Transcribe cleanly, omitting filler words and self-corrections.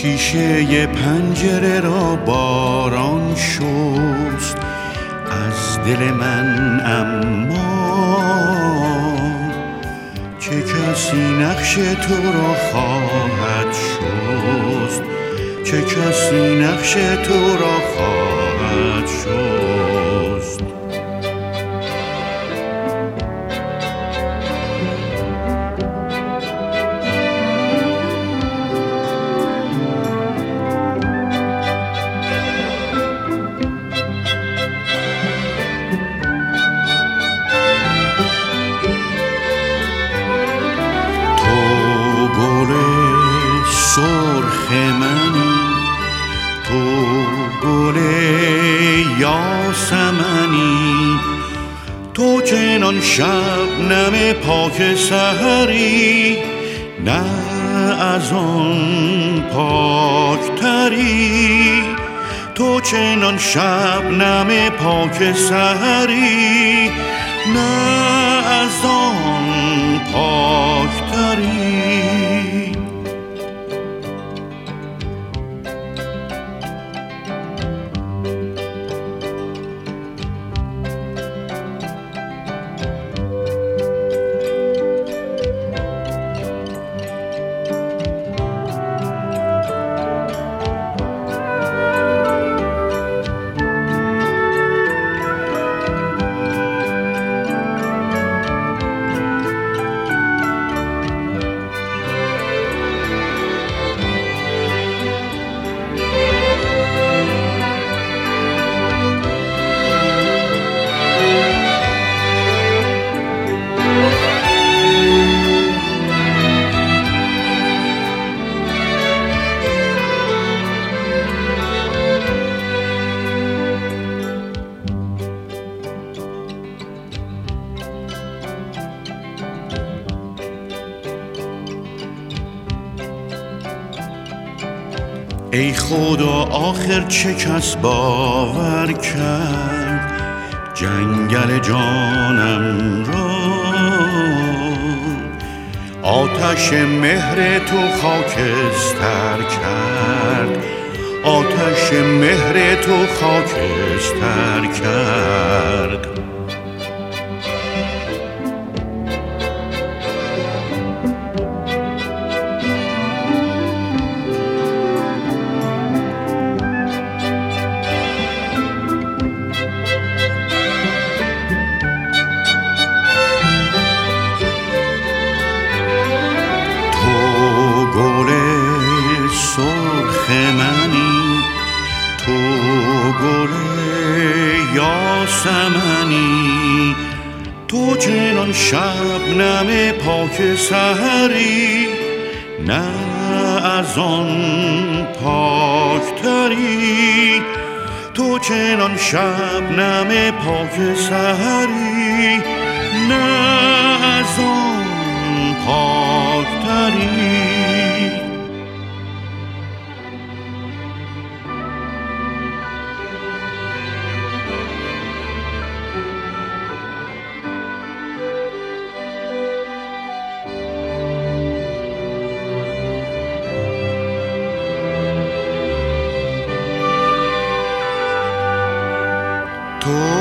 شیشه پنجره را باران شست از دل من، اما چه کسی نقش تو را خواهد شست، چه کسی نقش تو را خواهد شست. سرخ منی، تو گل یاسمنی، تو چنان شبنم پاک سحری، نه از آن پاکتری. تو چنان شبنم پاک سحری، نه از آن پاکتری. ای خدا آخر چه کس باور کرد جنگل جانم را؟ آتش مهر تو خاکستر کرد، آتش مهر تو خاکستر کرد. سرخ منی، تو گل یاسمنی، تو چنان شبنم پاک سحری، نه از آن پاکتری. تو چنان شبنم پاک سحری، نه از آن پاکتری. تو